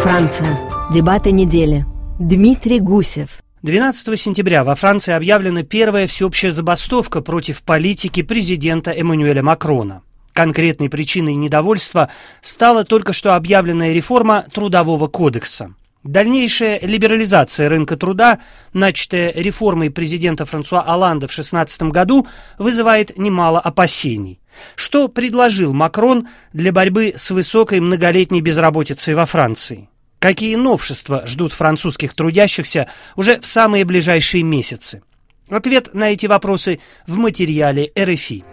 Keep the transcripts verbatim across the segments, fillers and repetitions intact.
Франция. Дебаты недели. Дмитрий Гусев. двенадцатого сентября во Франции объявлена первая всеобщая забастовка против политики президента Эммануэля Макрона. Конкретной причиной недовольства стала только что объявленная реформа Трудового кодекса. Дальнейшая либерализация рынка труда, начатая реформой президента Франсуа Олланда в две тысячи шестнадцатом году, вызывает немало опасений. Что предложил Макрон для борьбы с высокой многолетней безработицей во Франции? Какие новшества ждут французских трудящихся уже в самые ближайшие месяцы? Ответ на эти вопросы в материале эр эф и.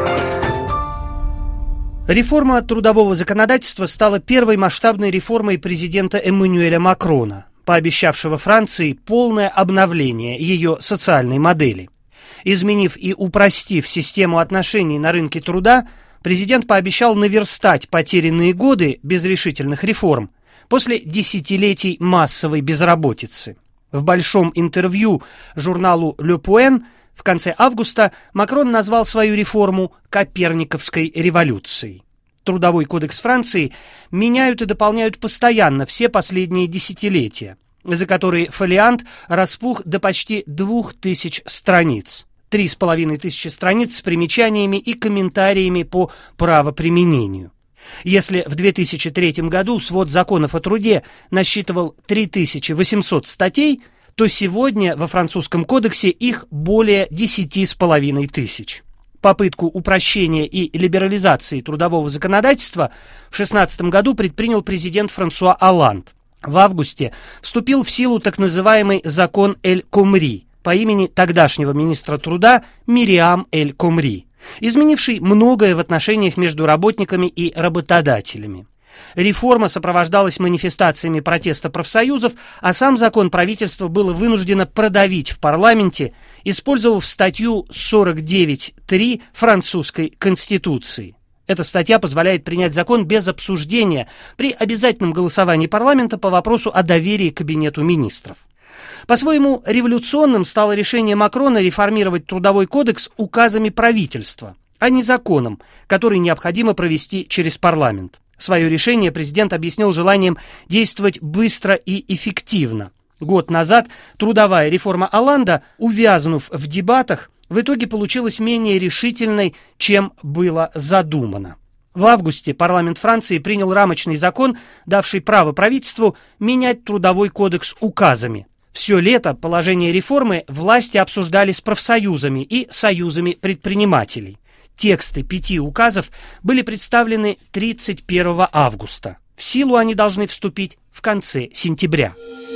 Реформа трудового законодательства стала первой масштабной реформой президента Эммануэля Макрона, пообещавшего Франции полное обновление ее социальной модели. Изменив и упростив систему отношений на рынке труда, президент пообещал наверстать потерянные годы без решительных реформ после десятилетий массовой безработицы. В большом интервью журналу «Le Point» в конце августа Макрон назвал свою реформу «Коперниковской революцией». Трудовой кодекс Франции меняют и дополняют постоянно все последние десятилетия, за которые фолиант распух до почти двух тысяч страниц. Три с половиной тысячи страниц с примечаниями и комментариями по правоприменению. Если в две тысячи третьем году свод законов о труде насчитывал три тысячи восемьсот статей, то сегодня во французском кодексе их более десяти с половиной тысяч. Попытку упрощения и либерализации трудового законодательства в две тысячи шестнадцатом году предпринял президент Франсуа Олланд. В августе вступил в силу так называемый закон Эль-Комри по имени тогдашнего министра труда Мириам Эль-Комри, изменивший многое в отношениях между работниками и работодателями. Реформа сопровождалась манифестациями протеста профсоюзов, а сам закон правительство было вынуждено продавить в парламенте, использовав статью сорок девять точка три французской конституции. Эта статья позволяет принять закон без обсуждения при обязательном голосовании парламента по вопросу о доверии кабинету министров. По-своему революционным стало решение Макрона реформировать Трудовой кодекс указами правительства, а не законом, который необходимо провести через парламент. Свое решение президент объяснил желанием действовать быстро и эффективно. Год назад трудовая реформа Олланда, увязнув в дебатах, в итоге получилась менее решительной, чем было задумано. В августе парламент Франции принял рамочный закон, давший право правительству менять Трудовой кодекс указами. Все лето положения реформы власти обсуждали с профсоюзами и союзами предпринимателей. Тексты пяти указов были представлены тридцать первого августа. В силу они должны вступить в конце сентября.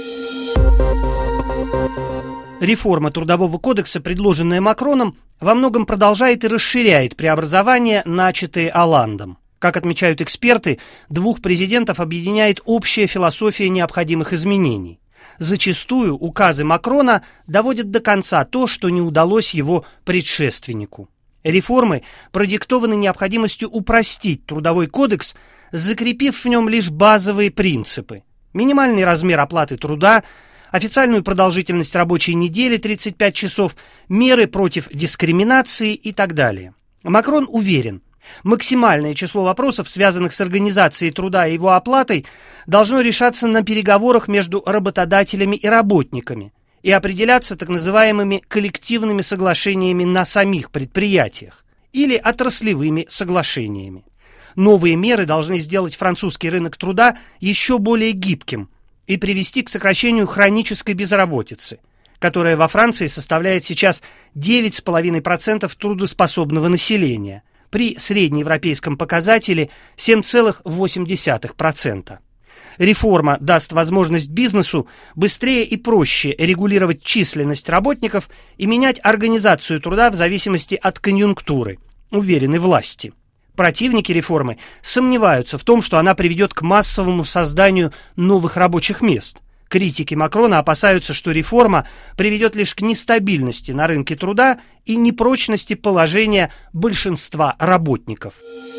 Реформа Трудового кодекса, предложенная Макроном, во многом продолжает и расширяет преобразования, начатые Олландом. Как отмечают эксперты, двух президентов объединяет общая философия необходимых изменений. Зачастую указы Макрона доводят до конца то, что не удалось его предшественнику. Реформы продиктованы необходимостью упростить Трудовой кодекс, закрепив в нем лишь базовые принципы: минимальный размер оплаты труда, официальную продолжительность рабочей недели тридцать пять часов, меры против дискриминации и так далее. Макрон уверен, максимальное число вопросов, связанных с организацией труда и его оплатой, должно решаться на переговорах между работодателями и работниками и определяться так называемыми коллективными соглашениями на самих предприятиях или отраслевыми соглашениями. Новые меры должны сделать французский рынок труда еще более гибким и привести к сокращению хронической безработицы, которая во Франции составляет сейчас девять целых пять десятых процента трудоспособного населения, при среднеевропейском показателе семь целых восемь десятых процента. Реформа даст возможность бизнесу быстрее и проще регулировать численность работников и менять организацию труда в зависимости от конъюнктуры, уверены власти. Противники реформы сомневаются в том, что она приведет к массовому созданию новых рабочих мест. Критики Макрона опасаются, что реформа приведет лишь к нестабильности на рынке труда и непрочности положения большинства работников.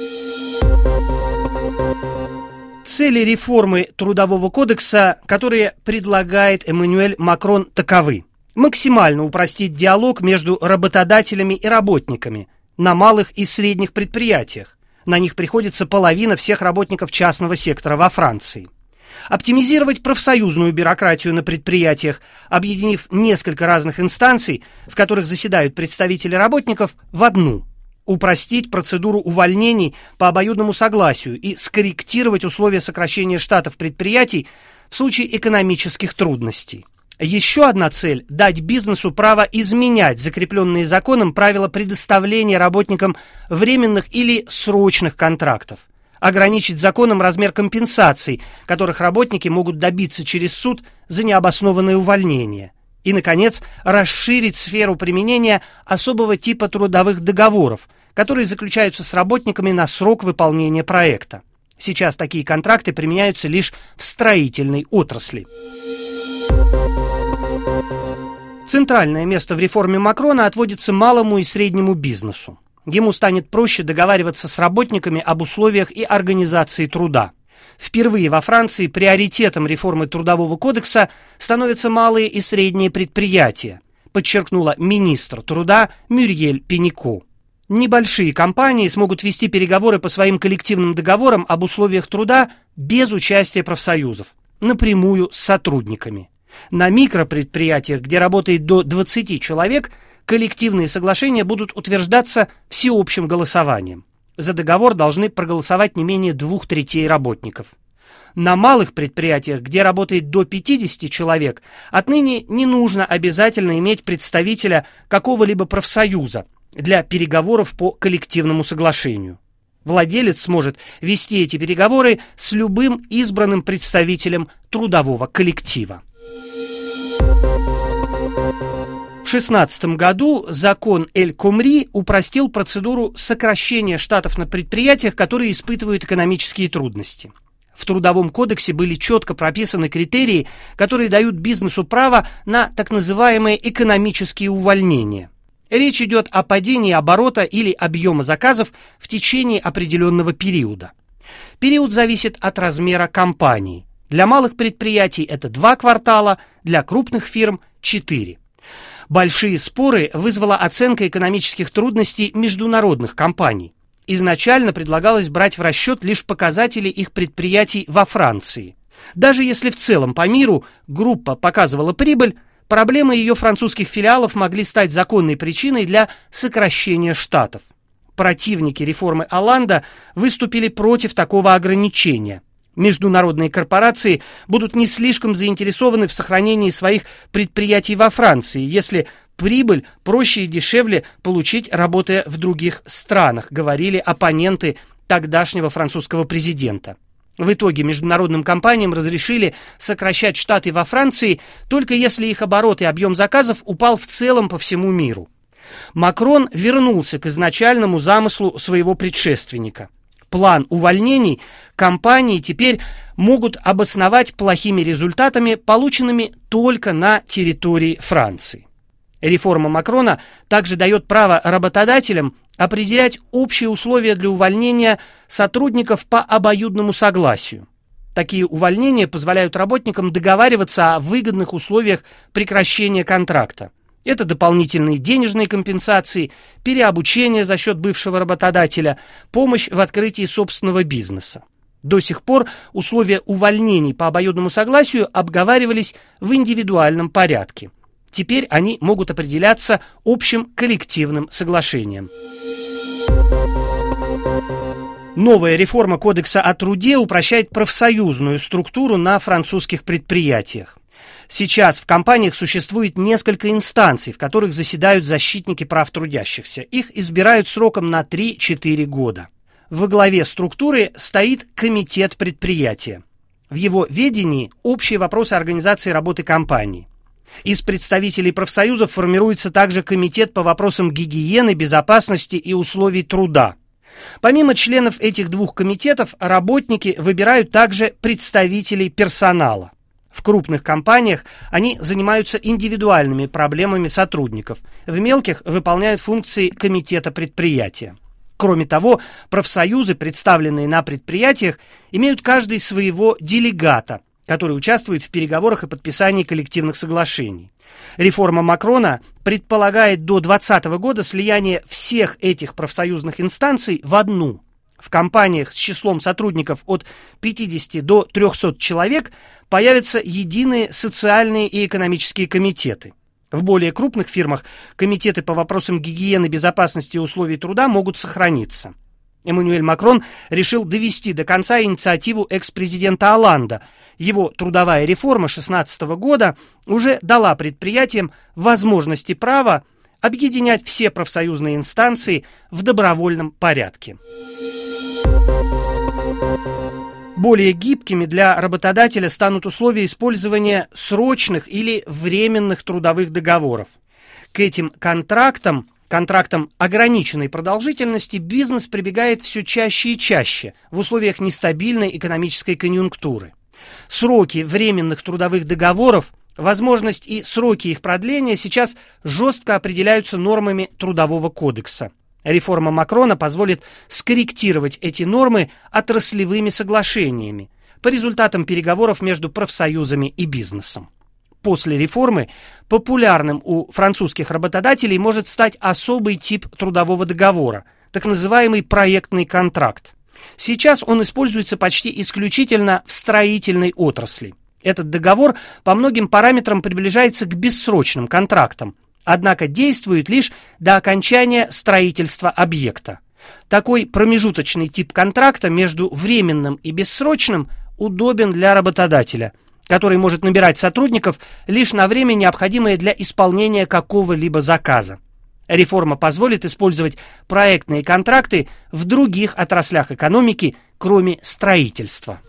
Цели реформы Трудового кодекса, которые предлагает Эммануэль Макрон, таковы: максимально упростить диалог между работодателями и работниками на малых и средних предприятиях. На них приходится половина всех работников частного сектора во Франции. Оптимизировать профсоюзную бюрократию на предприятиях, объединив несколько разных инстанций, в которых заседают представители работников, в одну. Упростить процедуру увольнений по обоюдному согласию и скорректировать условия сокращения штатов предприятий в случае экономических трудностей. Еще одна цель – дать бизнесу право изменять закрепленные законом правила предоставления работникам временных или срочных контрактов. Ограничить законом размер компенсаций, которых работники могут добиться через суд за необоснованное увольнение. И, наконец, расширить сферу применения особого типа трудовых договоров, которые заключаются с работниками на срок выполнения проекта. Сейчас такие контракты применяются лишь в строительной отрасли. Центральное место в реформе Макрона отводится малому и среднему бизнесу. Ему станет проще договариваться с работниками об условиях и организации труда. Впервые во Франции приоритетом реформы Трудового кодекса становятся малые и средние предприятия, подчеркнула министр труда Мюриэль Пенико. Небольшие компании смогут вести переговоры по своим коллективным договорам об условиях труда без участия профсоюзов, напрямую с сотрудниками. На микропредприятиях, где работает до двадцати человек, коллективные соглашения будут утверждаться всеобщим голосованием. За договор должны проголосовать не менее двух третей работников. На малых предприятиях, где работает до пятидесяти человек, отныне не нужно обязательно иметь представителя какого-либо профсоюза для переговоров по коллективному соглашению. Владелец сможет вести эти переговоры с любым избранным представителем трудового коллектива. В две тысячи шестнадцатом году закон Эль-Комри упростил процедуру сокращения штатов на предприятиях, которые испытывают экономические трудности. В Трудовом кодексе были четко прописаны критерии, которые дают бизнесу право на так называемые экономические увольнения. Речь идет о падении оборота или объема заказов в течение определенного периода. Период зависит от размера компании. Для малых предприятий это два квартала, для крупных фирм – четыре. Большие споры вызвала оценка экономических трудностей международных компаний. Изначально предлагалось брать в расчет лишь показатели их предприятий во Франции. Даже если в целом по миру группа показывала прибыль, проблемы ее французских филиалов могли стать законной причиной для сокращения штатов. Противники реформы Олланда выступили против такого ограничения. Международные корпорации будут не слишком заинтересованы в сохранении своих предприятий во Франции, если прибыль проще и дешевле получить, работая в других странах, говорили оппоненты тогдашнего французского президента. В итоге международным компаниям разрешили сокращать штаты во Франции только если их оборот и объем заказов упал в целом по всему миру. Макрон вернулся к изначальному замыслу своего предшественника. План увольнений компании теперь могут обосновать плохими результатами, полученными только на территории Франции. Реформа Макрона также дает право работодателям определять общие условия для увольнения сотрудников по обоюдному согласию. Такие увольнения позволяют работникам договариваться о выгодных условиях прекращения контракта. Это дополнительные денежные компенсации, переобучение за счет бывшего работодателя, помощь в открытии собственного бизнеса. До сих пор условия увольнений по обоюдному согласию обговаривались в индивидуальном порядке. Теперь они могут определяться общим коллективным соглашением. Новая реформа Кодекса о труде упрощает профсоюзную структуру на французских предприятиях. Сейчас в компаниях существует несколько инстанций, в которых заседают защитники прав трудящихся. Их избирают сроком на три-четыре года. Во главе структуры стоит комитет предприятия. В его ведении общие вопросы организации работы компании. Из представителей профсоюзов формируется также комитет по вопросам гигиены, безопасности и условий труда. Помимо членов этих двух комитетов, работники выбирают также представителей персонала. В крупных компаниях они занимаются индивидуальными проблемами сотрудников, в мелких выполняют функции комитета предприятия. Кроме того, профсоюзы, представленные на предприятиях, имеют каждый своего делегата, который участвует в переговорах и подписании коллективных соглашений. Реформа Макрона предполагает до две тысячи двадцатого года слияние всех этих профсоюзных инстанций в одну. В компаниях с числом сотрудников от пятидесяти до трёхсот человек появятся единые социальные и экономические комитеты. В более крупных фирмах комитеты по вопросам гигиены, безопасности и условий труда могут сохраниться. Эммануэль Макрон решил довести до конца инициативу экс-президента Олланда. Его трудовая реформа две тысячи шестнадцатого года уже дала предприятиям возможности права объединять все профсоюзные инстанции в добровольном порядке. Более гибкими для работодателя станут условия использования срочных или временных трудовых договоров. К этим контрактам, контрактам ограниченной продолжительности, бизнес прибегает все чаще и чаще в условиях нестабильной экономической конъюнктуры. Сроки временных трудовых договоров, возможность и сроки их продления сейчас жестко определяются нормами Трудового кодекса. Реформа Макрона позволит скорректировать эти нормы отраслевыми соглашениями по результатам переговоров между профсоюзами и бизнесом. После реформы популярным у французских работодателей может стать особый тип трудового договора, так называемый проектный контракт. Сейчас он используется почти исключительно в строительной отрасли. Этот договор по многим параметрам приближается к бессрочным контрактам, однако действует лишь до окончания строительства объекта. Такой промежуточный тип контракта между временным и бессрочным удобен для работодателя, который может набирать сотрудников лишь на время, необходимое для исполнения какого-либо заказа. Реформа позволит использовать проектные контракты в других отраслях экономики, кроме строительства.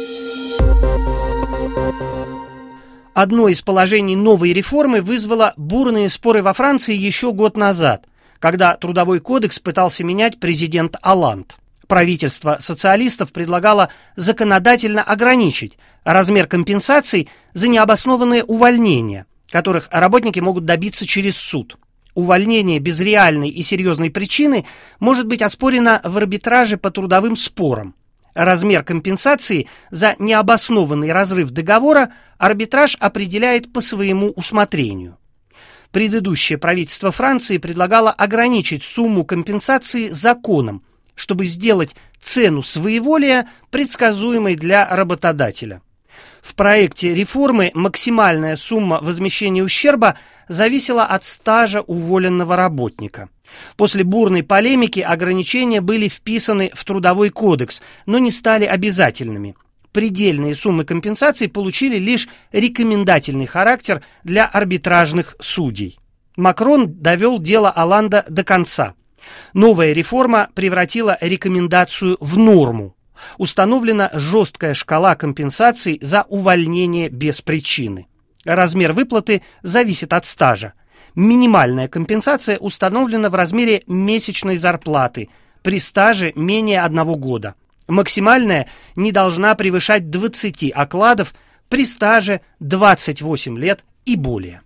Одно из положений новой реформы вызвало бурные споры во Франции еще год назад, когда Трудовой кодекс пытался менять президент Олланд. Правительство социалистов предлагало законодательно ограничить размер компенсаций за необоснованные увольнения, которых работники могут добиться через суд. Увольнение без реальной и серьезной причины может быть оспорено в арбитраже по трудовым спорам. Размер компенсации за необоснованный разрыв договора арбитраж определяет по своему усмотрению. Предыдущее правительство Франции предлагало ограничить сумму компенсации законом, чтобы сделать цену своеволия предсказуемой для работодателя. В проекте реформы максимальная сумма возмещения ущерба зависела от стажа уволенного работника. После бурной полемики ограничения были вписаны в Трудовой кодекс, но не стали обязательными. Предельные суммы компенсаций получили лишь рекомендательный характер для арбитражных судей. Макрон довел дело Олланда до конца. Новая реформа превратила рекомендацию в норму. Установлена жесткая шкала компенсаций за увольнение без причины. Размер выплаты зависит от стажа. Минимальная компенсация установлена в размере месячной зарплаты при стаже менее одного года. Максимальная не должна превышать двадцати окладов при стаже двадцать восемь лет и более.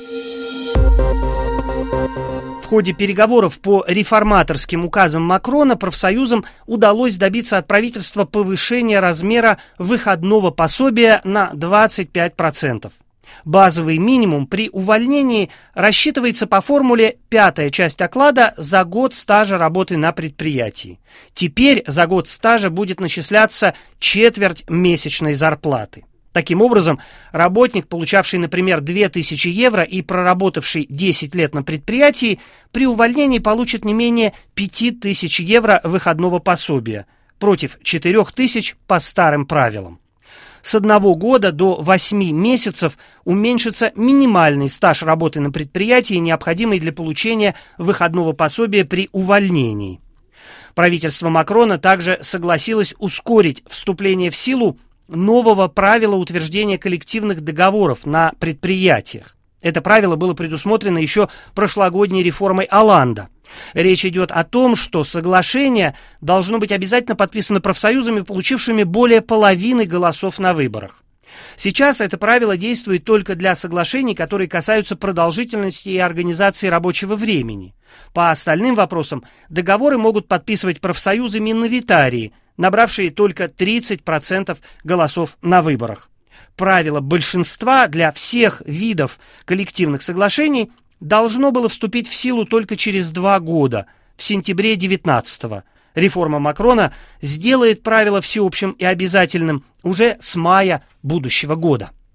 В ходе переговоров по реформаторским указам Макрона профсоюзам удалось добиться от правительства повышения размера выходного пособия на двадцать пять процентов. Базовый минимум при увольнении рассчитывается по формуле пятая часть оклада за год стажа работы на предприятии. Теперь за год стажа будет начисляться четверть месячной зарплаты. Таким образом, работник, получавший, например, две тысячи евро и проработавший десять лет на предприятии, при увольнении получит не менее пяти тысяч евро выходного пособия против четырёх тысяч по старым правилам. С одного года до восьми месяцев уменьшится минимальный стаж работы на предприятии, необходимый для получения выходного пособия при увольнении. Правительство Макрона также согласилось ускорить вступление в силу нового правила утверждения коллективных договоров на предприятиях. Это правило было предусмотрено еще прошлогодней реформой Олланда. Речь идет о том, что соглашение должно быть обязательно подписано профсоюзами, получившими более половины голосов на выборах. Сейчас это правило действует только для соглашений, которые касаются продолжительности и организации рабочего времени. По остальным вопросам договоры могут подписывать профсоюзы-миноритарии, набравшие только тридцать процентов голосов на выборах. Правило большинства для всех видов коллективных соглашений должно было вступить в силу только через два года, в сентябре две тысячи девятнадцатого. Реформа Макрона сделает правило всеобщим и обязательным уже с мая будущего года.